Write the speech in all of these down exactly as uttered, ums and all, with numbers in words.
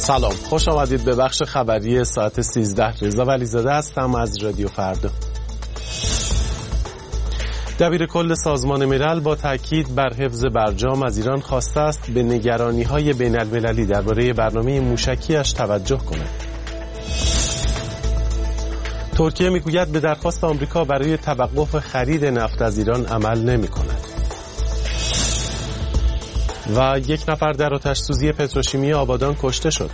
سلام، خوش آمدید به بخش خبری ساعت سیزده. رضا ولیزاده هستم از رادیو فردا. دبیر کل سازمان ملل با تاکید بر حفظ برجام از ایران خواسته است به نگرانی‌های بین المللی درباره برنامه موشکی‌اش توجه کند. ترکیه میگوید به درخواست آمریکا برای توقف خرید نفت از ایران عمل نمی‌کند. و یک نفر در آتش‌سوزی پتروشیمی آبادان کشته شد.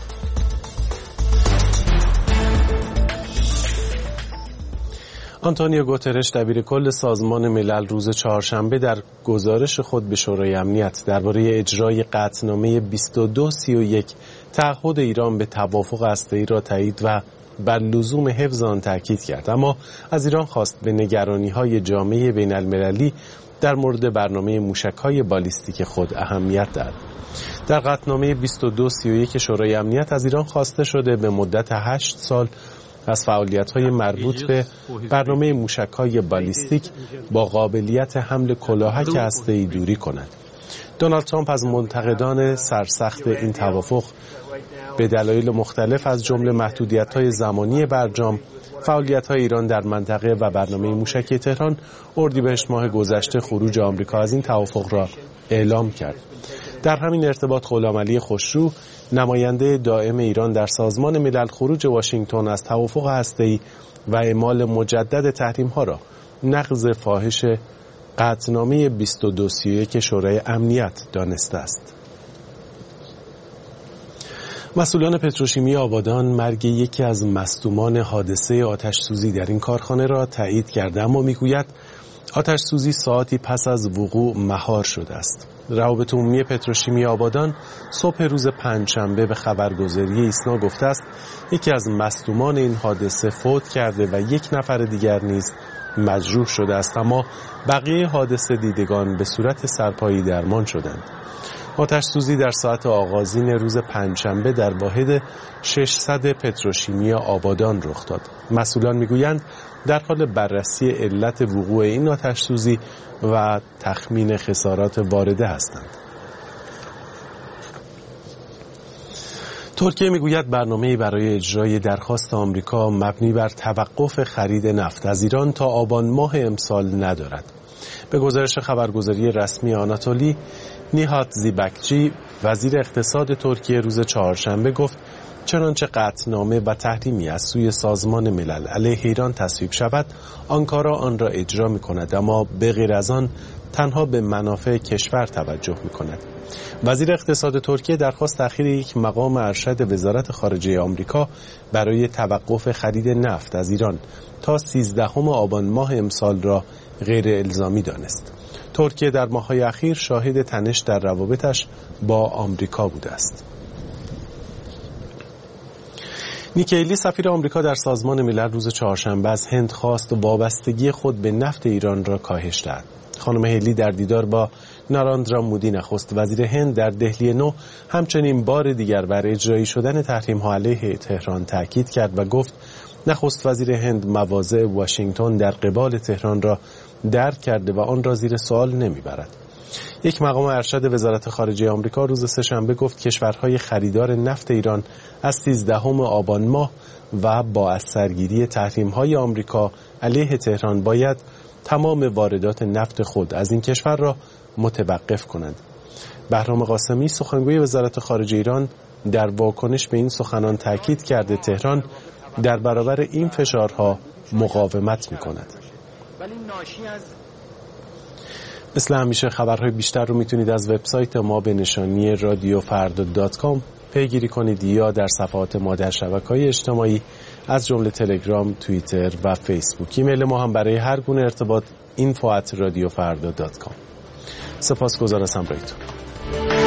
آنتونیو گوترش دبیر کل سازمان ملل روز چهارشنبه در گزارش خود به شورای امنیت درباره اجرای قطعنامه بیست و دو سی و یک تعهد ایران به توافق هسته‌ای را تایید و بر لزوم حفظ آن تاکید کرد، اما از ایران خواست به نگرانی‌های جامعه بین المللی در مورد برنامه موشک‌های بالیستیک خود اهمیت دهد. در قطعنامه بیست و دو سی و یک شورای امنیت از ایران خواسته شده به مدت هشت سال از فعالیت‌های مربوط به برنامه موشک‌های بالیستیک با قابلیت حمل کلاهک هسته‌ای دوری کند. دونالد ترامپ از منتقدان سرسخت این توافق به دلایل مختلف از جمله محدودیت‌های زمانی برجام، فعالیت‌های ایران در منطقه و برنامه موشکی تهران، اردیبهشت ماه گذشته خروج آمریکا از این توافق را اعلام کرد. در همین ارتباط غلامعلی خوشرو، نماینده دائم ایران در سازمان ملل، خروج واشنگتن از توافق هسته‌ای و اعمال مجدد تحریم‌ها را نقض فاحش قطعنامه بیست و دو سی و یک شورای امنیت دانسته است. مسئولان پتروشیمی آبادان مرگ یکی از مصدومان حادثه آتش‌سوزی در این کارخانه را تایید کرده، اما میگوید آتش‌سوزی ساعتی پس از وقوع مهار شده است. روابط عمومی پتروشیمی آبادان صبح روز پنجشنبه به خبرگزاری ایسنا گفته است یکی از مصدومان این حادثه فوت کرده و یک نفر دیگر نیز مجروح شده است، اما بقیه حادثه دیدگان به صورت سرپایی درمان شدند. آتش‌سوزی در ساعت آغازین روز پنجشنبه در واحد ششصد پتروشیمی آبادان رخ داد. مسئولان میگویند در حال بررسی علت وقوع این آتش‌سوزی و تخمین خسارات وارده هستند. ترکیه میگوید برنامه‌ای برای اجرای درخواست آمریکا مبنی بر توقف خرید نفت از ایران تا آبان ماه امسال ندارد. به گزارش خبرگزاری رسمی آناتولی، نیهات زیبکچی وزیر اقتصاد ترکیه روز چهارشنبه گفت چنانچه قطعنامه و تحریمی از سوی سازمان ملل علیه ایران تصویب شود، آنکارا آن را اجرا می‌کند، اما به غیر از آن تنها به منافع کشور توجه می‌کند. وزیر اقتصاد ترکیه درخواست تأخیر یک مقام ارشد وزارت خارجه آمریکا برای توقف خرید نفت از ایران تا سیزدهم آبان ماه امسال را غیر الزامی دانست. ترکیه در ماه‌های اخیر شاهد تنش در روابطش با آمریکا بوده است. نیکی هیلی سفیر آمریکا در سازمان ملل روز چهارشنبه از هند خواست وابستگی خود به نفت ایران را کاهش دهد. خانم هیلی در دیدار با ناراندرا مودی نخست وزیر هند در دهلی نو همچنین بار دیگر بر اجرایی شدن تحریم‌ها علیه تهران تاکید کرد و گفت نخست وزیر هند مواضع واشنگتن در قبال تهران را درک کرده و آن را زیر سوال نمیبرد. یک مقام ارشد وزارت خارجه آمریکا روز سه‌شنبه گفت کشورهای خریدار نفت ایران از سیزدهم آبان ماه و با از سرگیری تحریم‌های آمریکا علیه تهران باید تمام واردات نفت خود از این کشور را متوقف کنند. بهرام قاسمی سخنگوی وزارت خارجه ایران در واکنش به این سخنان تاکید کرده تهران در برابر این فشارها مقاومت می‌کند. ولی ناشی از مثل همیشه خبرهای بیشتر رو میتونید از وبسایت ما به نشانی رادیو فردا دات کام پیگیری کنید یا در صفحات ما در شبکه‌های اجتماعی از جمله تلگرام، توییتر و فیسبوک. ایمیل ما هم برای هر گونه ارتباط اینفو ات رادیو فردا دات کام. سپاسگزارم از همراهیتون.